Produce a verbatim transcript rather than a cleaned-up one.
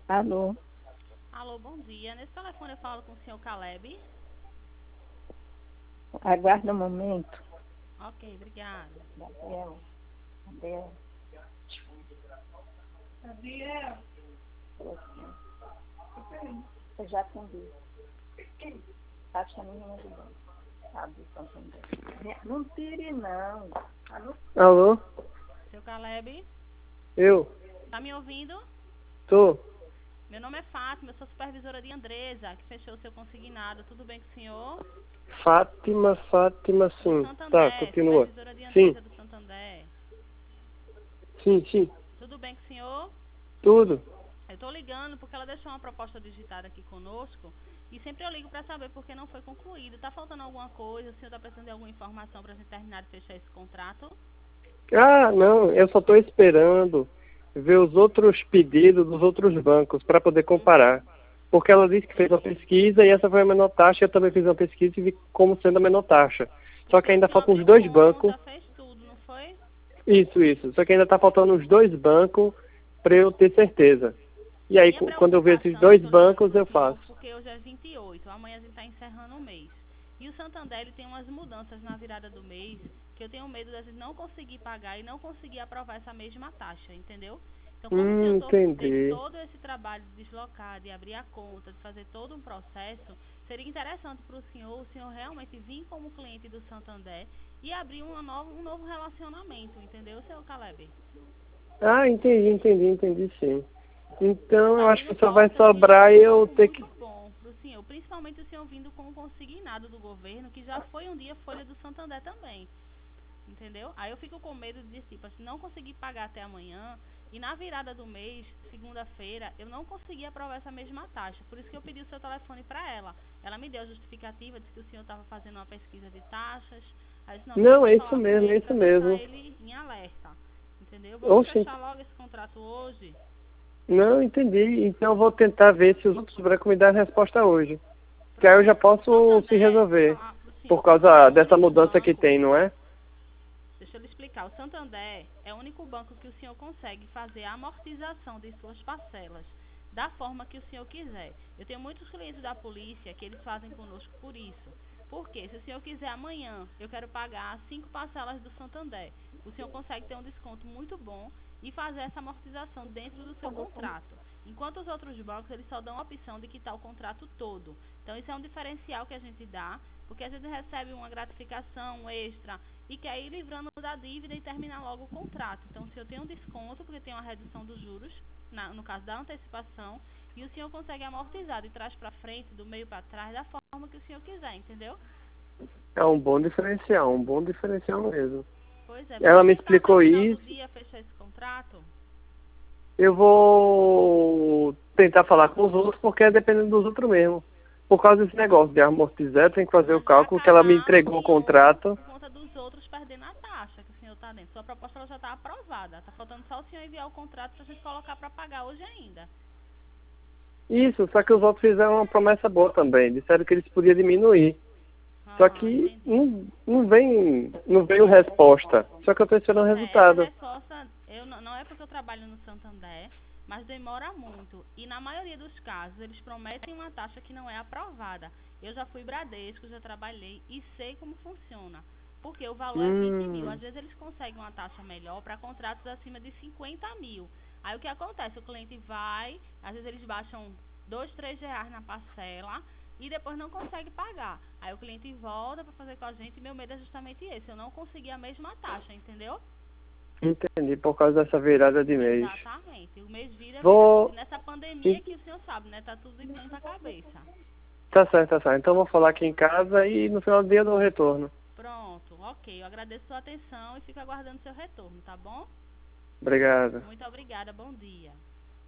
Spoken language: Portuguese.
Alô, Alô, bom dia. Nesse telefone eu falo com o senhor Caleb. aguarda um momento. Ok, obrigada. Gabriel, Gabriel. Gabriel. Eu já atendi. Tá chamando de banco. Sabe, Santander. Não tire, não. Alô? Alô? Seu Caleb, Eu? tá me ouvindo? Tô. Meu nome é Fátima, eu sou supervisora de Andresa, que fechou o seu consignado. Tudo bem com o senhor? Fátima, Fátima, Do sim. Tá, Santander, continua. supervisora de Sim, Andresa do Santander. sim, sim. Tudo bem com o senhor? Tudo. Eu tô ligando porque ela deixou uma proposta digitada aqui conosco. E sempre eu ligo para saber por que não foi concluído. Tá faltando alguma coisa? O senhor tá precisando de alguma informação pra gente terminar de fechar esse contrato? Ah, não, eu só tô esperando ver os outros pedidos dos outros bancos para poder Uhum. comparar. Porque ela disse que fez uma pesquisa e essa foi a menor taxa, eu também fiz uma pesquisa e vi como sendo a menor taxa. Só que Porque o ainda senhor faltam os abriu dois bancos. conta, fez tudo, não foi? Isso, isso. Só que ainda tá faltando os dois bancos para eu ter certeza. E A aí, minha cu- quando eu ver esses preocupação, eu dois tô ligando bancos, pro eu senhor faço. porque hoje é vinte e oito, amanhã a gente tá encerrando o mês. E o Santander ele tem umas mudanças na virada do mês que eu tenho medo da gente não conseguir pagar e não conseguir aprovar essa mesma taxa, entendeu? Então, como o senhor Hum, to- teve entendi. todo esse trabalho de deslocar, de abrir a conta, de fazer todo um processo, seria interessante para o senhor, o senhor realmente vir como cliente do Santander e abrir uma nova, um novo relacionamento, entendeu, seu Caleb? Ah, entendi, entendi, entendi sim. Então, eu acho Abrindo que só vai portas e sobrar um eu banco ter que... muito bom para o senhor, principalmente o senhor vindo com o consignado do governo, que já foi um dia folha do Santander também, entendeu? Aí eu fico com medo de, tipo, se não conseguir pagar até amanhã, e na virada do mês, segunda-feira, eu não consegui aprovar essa mesma taxa, por isso que eu pedi o seu telefone para ela. Ela me deu a justificativa, disse que o senhor estava fazendo uma pesquisa de taxas, aí eu disse, não, deixa Não, eu é isso falar com mesmo, é ele isso para deixar mesmo. ele em alerta, entendeu? Vamos Oxe, fechar logo esse contrato hoje. não entendi. Então eu vou tentar ver se os outros brancos me dão a resposta hoje. Que aí eu já Pronto. O posso se Santander, deixa eu resolver. falar pro senhor, Por o Santander causa é o dessa único mudança que banco, tem, não é? deixa eu lhe explicar, o Santander é o único banco que o senhor consegue fazer a amortização de suas parcelas da forma que o senhor quiser. Eu tenho muitos clientes da polícia que eles fazem conosco por isso. Porque se o senhor quiser amanhã, eu quero pagar cinco parcelas do Santander, o senhor consegue ter um desconto muito bom e fazer essa amortização dentro do seu contrato. Enquanto os outros bancos, eles só dão a opção de quitar o contrato todo. Então, isso é um diferencial que a gente dá, porque a gente recebe uma gratificação extra e quer ir livrando da dívida e terminar logo o contrato. Então, o senhor tem um desconto, porque tem uma redução dos juros, na, no caso da antecipação, e o senhor consegue amortizar de trás para frente, do meio para trás, da forma que o senhor quiser, entendeu? É um bom diferencial, um bom diferencial mesmo. Pois é, Ela vamos me tentar até o explicou final do isso. dia fechar esse contrato? Eu vou tentar falar com os outros, porque é dependendo dos outros mesmo. Por causa desse negócio de amortizar, tem que fazer o Mas vai cálculo que ela me acabar no entregou o senhor contrato. por conta dos outros perdendo a taxa que o senhor está dentro. Sua proposta ela já está aprovada. Está faltando só o senhor enviar o contrato para a gente colocar para pagar hoje ainda. Isso, só que os outros fizeram uma promessa boa também. Disseram que eles podiam diminuir. Só Aham, que entendi. não, não vem, não veio resposta. Só que eu estou esperando o Pois é, essa resultado. resposta, eu não, não é porque eu trabalho no Santander, mas demora muito. E na maioria dos casos, eles prometem uma taxa que não é aprovada. Eu já fui Bradesco, já trabalhei e sei como funciona. Porque o valor é vinte mil. Hum, Às vezes eles conseguem uma taxa melhor para contratos acima de cinquenta mil. Aí o que acontece? O cliente vai, às vezes eles baixam dois, três reais na parcela e depois não consegue pagar. Aí o cliente volta para fazer com a gente e meu medo é justamente esse. Eu não conseguir a mesma taxa, entendeu? entendi, por causa dessa virada de mês. Exatamente. O mês vira virado. E Vou. nessa pandemia que o senhor sabe, né? Tá tudo de ponta cabeça. Tá certo, tá certo. Então eu vou falar aqui em casa e no final do dia eu dou o retorno. Pronto, ok. Eu agradeço sua atenção e fico aguardando seu retorno, tá bom? Obrigado. Muito obrigada, bom dia.